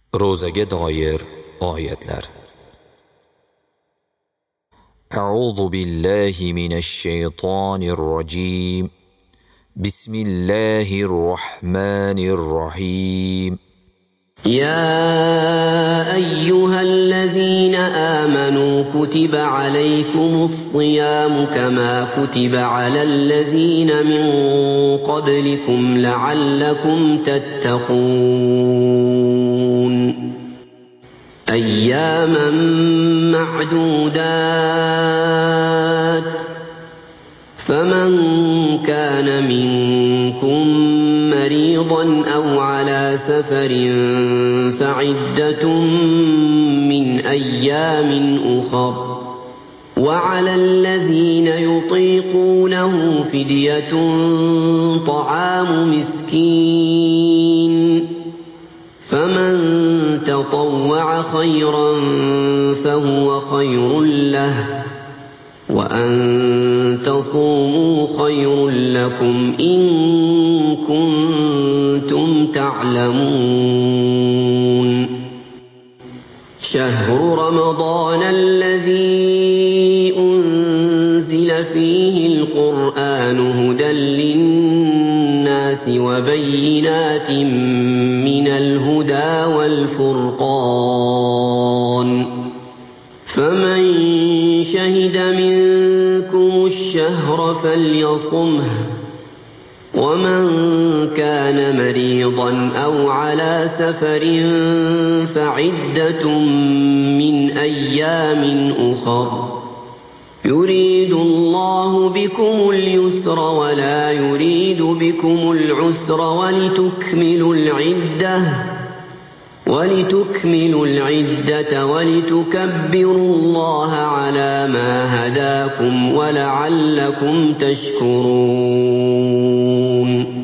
Ro'zaga doir oyatlar. A'udhu billahi minash shaytonir rojim. Bismillahir rahmanir rahim. يا أيها الذين آمنوا كتب عليكم الصيام كما كتب على الذين من قبلكم لعلكم تتقون أياما معدودات فمن كان منكم مريضا أو على سفر فعدة من أيام أخر وعلى الذين يطيقونه فدية طعام مسكين فمن تطوع خيرا فهو خير له وأن تصوموا خير لكم إن كنتم تعلمون شهر رمضان الذي أنزل فيه القرآن هدى للناس وبينات من الهدى والفرقان فمن شهد منكم الشهر فليصمه ومن كان مريضا أو على سفر فعدة من أيام أخر يريد الله بكم اليسر ولا يريد بكم العسر ولتكملوا العدة ولتكبروا الله على ما هداكم ولعلكم تشكرون.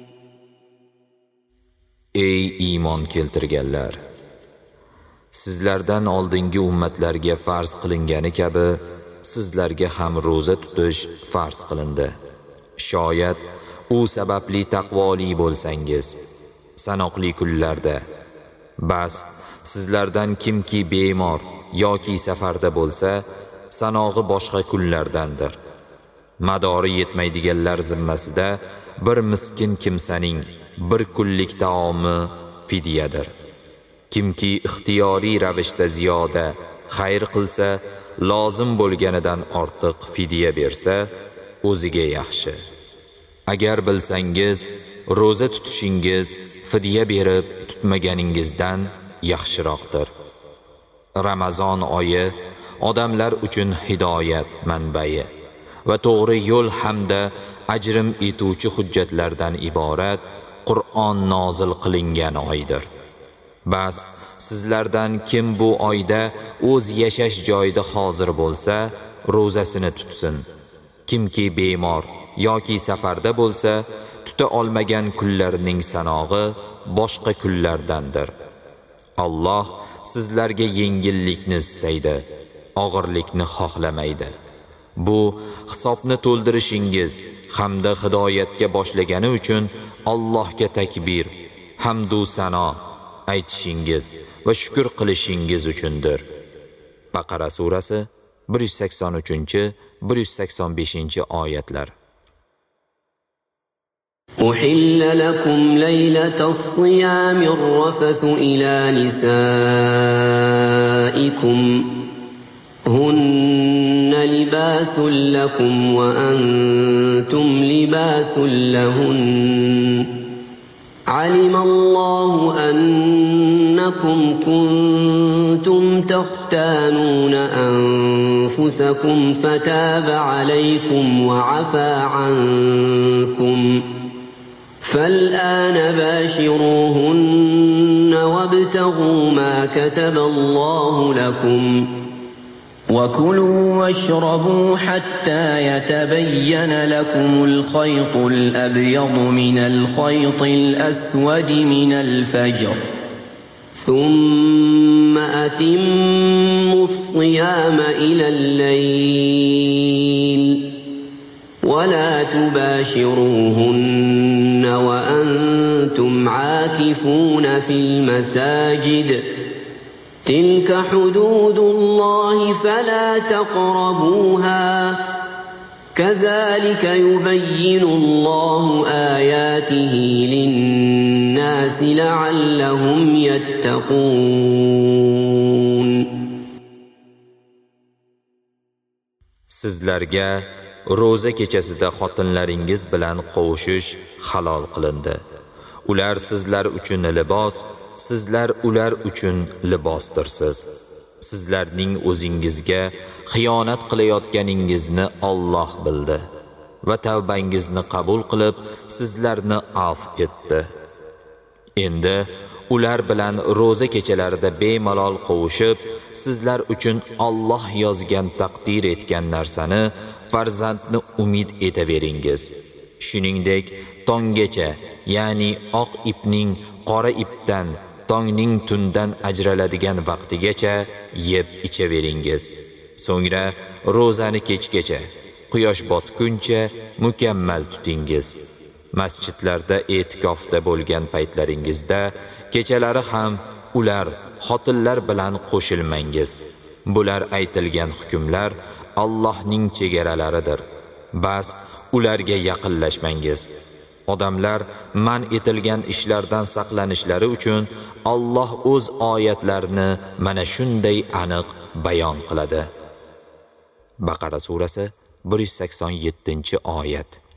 Ey iymon keltirganlar! Sizlardan oldingi ummatlarga farz qilingani kabi sizlarga ham ro'za tutish farz qilindi. Shoyat u sababli taqvoli bo'lsangiz, sanoqli kunlarda. Bas, sizlardan kimki bemor yoki safarda bo'lsa, sanog'i boshqa kunlardandir. Madori yetmaydiganlar zimmasida bir miskin kimsaning bir kunlik taomi fidyadir. Kimki ixtiyoriy ravishda ziyoda xayr qilsa, lozim bo'lganidan ortiq fidya bersa, o'ziga yaxshi. Agar bilsangiz, ro'za tutishingiz fidya berib tutmaganingizdan yaxshiroqdir. Ramazon oyi odamlar uchun hidoyat manbai va to'g'ri yo'l hamda ajrim etuvchi hujjatlardan iborat Qur'on nozil qilingan oydir. Bas, sizlardan kim bu oyda o'z yashash joyida hozir bo'lsa, ro'zasini tutsin. Kimki bemor yoki safarda bo'lsa, tuta olmagan kunlarning sanog'i boshqa kunlardandir. Alloh sizlarga yengillikni istaydi, og'irlikni xohlamaydi. Bu hisobni to'ldirishingiz hamda hidoyatga boshlagani uchun Allohga takbir, hamdu sano aytishingiz va shukr qilishingiz uchundir. Baqara surasi 183-185 oyatlar. أحل لكم ليلة الصيام الرفث إلى نسائكم هن لباس لكم وأنتم لباس لهن علم الله أنكم كنتم تختانون أنفسكم فتاب عليكم وعفى عنكم فالآن باشروهن وابتغوا ما كتب الله لكم وكلوا واشربوا حتى يتبين لكم الخيط الأبيض من الخيط الأسود من الفجر ثم أتموا الصيام إلى الليل ولا تباشروهن وأنتم عاكفون في المساجد تلك حدود الله فلا تقربوها كذلك يبين الله آياته للناس لعلهم يتقون. Sizlarga ro'za kechasida xotinlaringiz bilan qovushish halol qilindi. Ular sizlar uchun libos, sizlar ular uchun libosdirsiz. Sizlarning o'zingizga xiyonat qilayotganingizni Alloh bildi va tavbangizni qabul qilib, sizlarni afv etdi. Endi ular bilan ro'za kechalarida bemalol qovushib, sizlar uchun Alloh yozgan taqdir etgan narsani, farzandni umid etaveringiz. Shuningdek, tonggacha, ya'ni oq ipning qora ipdan, tongning tundan ajraladigan vaqtigacha yeb ichaveringiz. So'ngra ro'zani kechgacha, quyosh botguncha mukammal tutingiz. Masjidlarda e'tikofda bo'lgan paytlaringizda kechalari ham ular xotinlar bilan qo'shilmangiz. Bular aytilgan hukmlar Allohning chegaralaridir. Bas ularga yaqinlashmangiz. Odamlar man etilgan ishlardan saqlanishlari uchun Alloh o'z oyatlarini mana shunday aniq bayon qiladi. Baqara surasi 187-oyat.